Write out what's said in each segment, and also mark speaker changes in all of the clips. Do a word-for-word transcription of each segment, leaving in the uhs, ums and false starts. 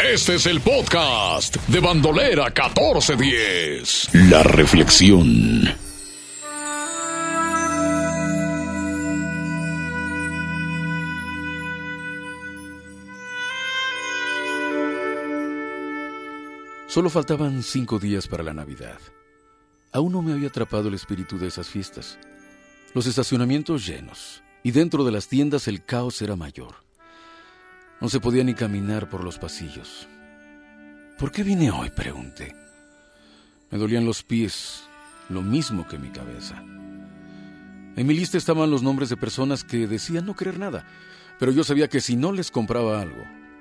Speaker 1: Este es el podcast de Bandolera catorce diez. La reflexión.
Speaker 2: Solo faltaban cinco días para la Navidad. Aún no me había atrapado el espíritu de esas fiestas. Los estacionamientos llenos, y dentro de las tiendas el caos era mayor. No se podía ni caminar por los pasillos. ¿Por qué vine hoy?, pregunté. Me dolían los pies, lo mismo que mi cabeza. En mi lista estaban los nombres de personas que decían no querer nada, pero yo sabía que si no les compraba algo,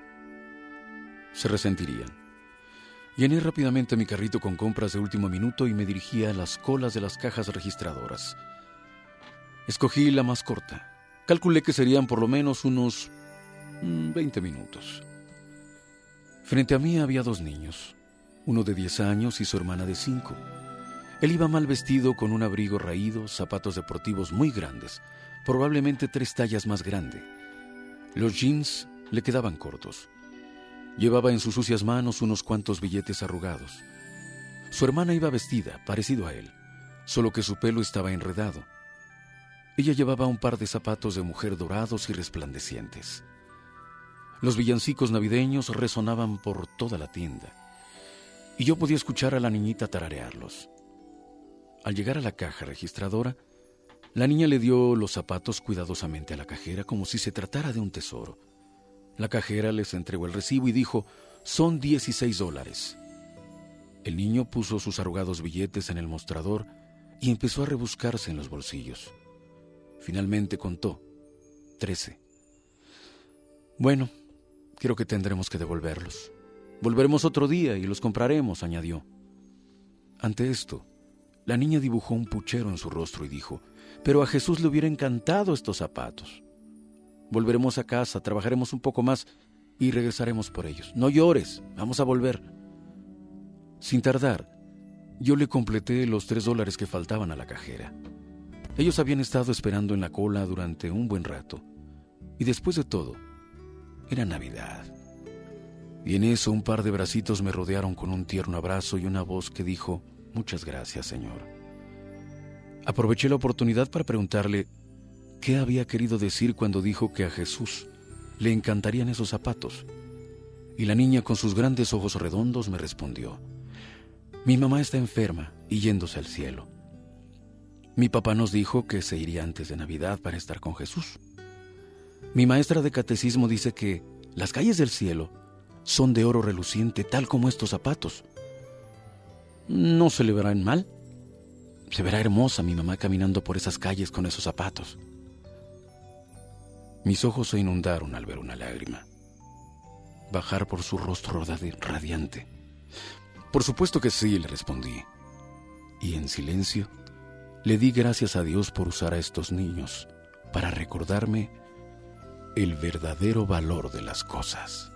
Speaker 2: se resentirían. Llené rápidamente mi carrito con compras de último minuto y me dirigí a las colas de las cajas registradoras. Escogí la más corta. Calculé que serían por lo menos unos veinte minutos. Frente a mí había dos niños, uno de diez años y su hermana de cinco. Él iba mal vestido con un abrigo raído, zapatos deportivos muy grandes, probablemente tres tallas más grande. Los jeans le quedaban cortos. Llevaba en sus sucias manos unos cuantos billetes arrugados. Su hermana iba vestida, parecido a él, solo que su pelo estaba enredado. Ella llevaba un par de zapatos de mujer dorados y resplandecientes. Los villancicos navideños resonaban por toda la tienda, y yo podía escuchar a la niñita tararearlos. Al llegar a la caja registradora, la niña le dio los zapatos cuidadosamente a la cajera como si se tratara de un tesoro. La cajera les entregó el recibo y dijo, son dieciséis dólares. El niño puso sus arrugados billetes en el mostrador y empezó a rebuscarse en los bolsillos. Finalmente contó, trece. Bueno, creo que tendremos que devolverlos. Volveremos otro día y los compraremos, añadió. Ante esto, la niña dibujó un puchero en su rostro y dijo, pero a Jesús le hubiera encantado estos zapatos. Volveremos a casa, trabajaremos un poco más y regresaremos por ellos. No llores, vamos a volver. Sin tardar, yo le completé los tres dólares que faltaban a la cajera. Ellos habían estado esperando en la cola durante un buen rato. Y después de todo, era Navidad. Y en eso un par de bracitos me rodearon con un tierno abrazo y una voz que dijo, muchas gracias, Señor. Aproveché la oportunidad para preguntarle qué había querido decir cuando dijo que a Jesús le encantarían esos zapatos. Y la niña con sus grandes ojos redondos me respondió, mi mamá está enferma y yéndose al cielo. Mi papá nos dijo que se iría antes de Navidad para estar con Jesús. Mi maestra de catecismo dice que las calles del cielo son de oro reluciente, tal como estos zapatos. No se le verán mal. Se verá hermosa mi mamá caminando por esas calles con esos zapatos. Mis ojos se inundaron al ver una lágrima bajar por su rostro radiante. Por supuesto que sí, le respondí. Y en silencio le di gracias a Dios por usar a estos niños para recordarme el verdadero valor de las cosas.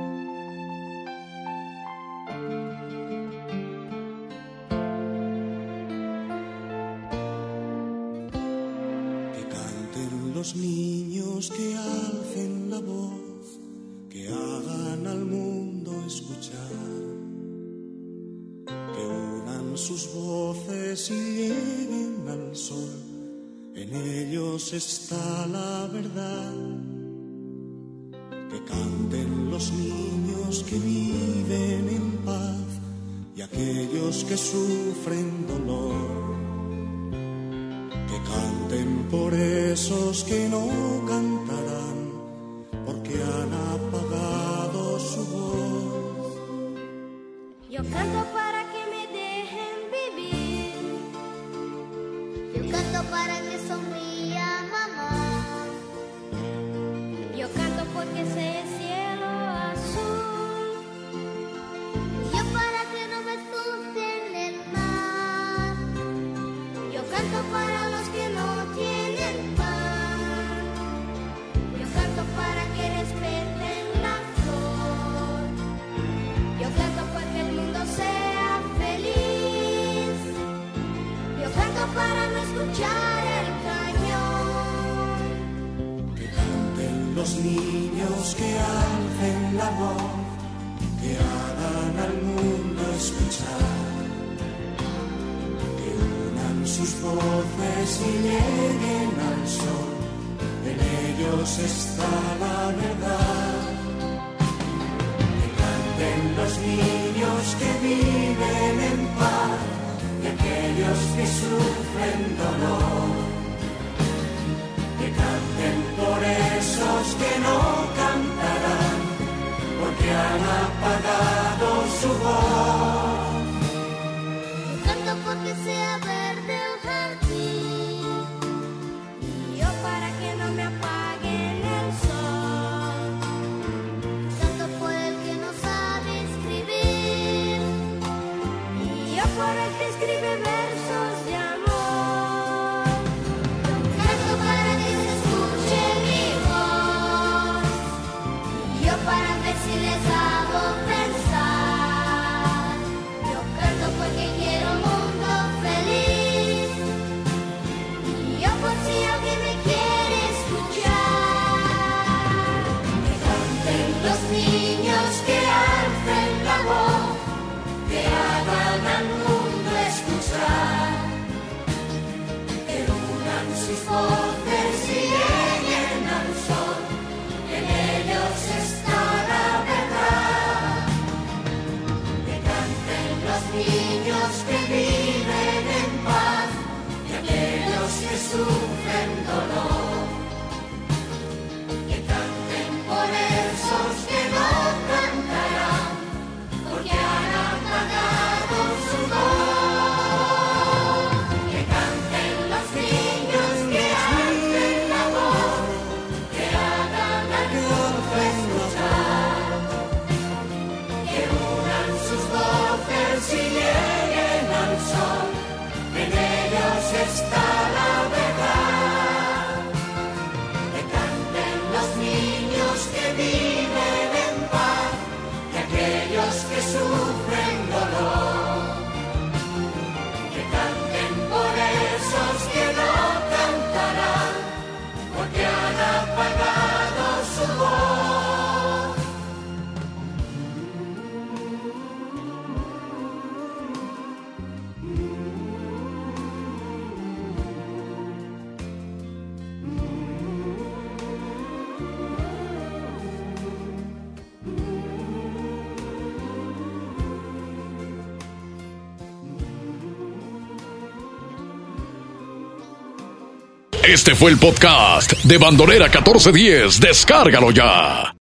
Speaker 3: Que canten los niños, que alcen la voz, que hagan al mundo escuchar, que unan sus voces y lleguen al sol, en ellos está la verdad. Que canten los niños que viven en paz y aquellos que sufren dolor. Que canten por esos que no cantarán porque han apagado su voz.
Speaker 4: Yo canto para que me dejen vivir. Yo canto para que sonría mamá. Yo canto porque sé el cielo azul. Yo para que no me sufren el mar. Yo canto para los que no tienen pan. Yo canto para que respeten la flor. Yo canto para que el mundo sea feliz. Yo canto para no escuchar el cañón.
Speaker 3: Que canten los niños, que alcen la voz, que sus voces y lleguen al sol, en ellos está la verdad. Que canten los niños que viven en paz y aquellos que sufren dolor. Que canten por esos que no cantarán, porque han apagado su voz.
Speaker 4: Canto porque sea verde el jardín, y yo para que no me apaguen el sol. Canto por el que no sabe escribir, y yo por el que escribe versos de amor. Canto para que se escuche mi voz, y yo para ver si les hago pensar. Yo canto porque quiero un mundo feliz, y yo por si alguien me quiere escuchar. Que canten los niños, que alcen la voz, que hagan al mundo escuchar. Que unan sus voces y lleguen al sol, en ellos está la verdad. Que canten los niños que viven en paz y aquellos que sufren dolor. Que canten por esos que no cantarán, porque han apagado su voz. Que canten los niños, que alcen la voz, que hagan al mundo escuchar. Que unan sus voces y lleguen al sol, en ellos está la verdad. Que canten los niños que viven en paz y aquellos que sufren dolor. Que canten por esos que no cantarán, porque han apagado su voz.
Speaker 1: Este fue el podcast de Bandolera catorce diez. Descárgalo ya.